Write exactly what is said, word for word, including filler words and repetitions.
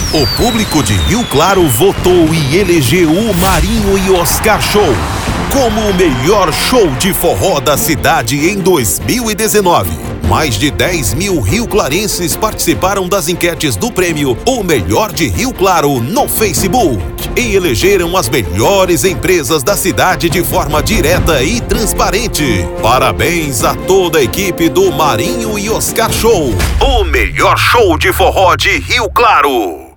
O público de Rio Claro votou e elegeu o Marinho e Oscar Show como o melhor show de forró da cidade em dois mil e dezenove. Mais de dez mil rioclarenses participaram das enquetes do prêmio O Melhor de Rio Claro no Facebook e elegeram as melhores empresas da cidade de forma direta e transparente. Parabéns a toda a equipe do Marinho e Oscar Show, o melhor show de forró de Rio Claro.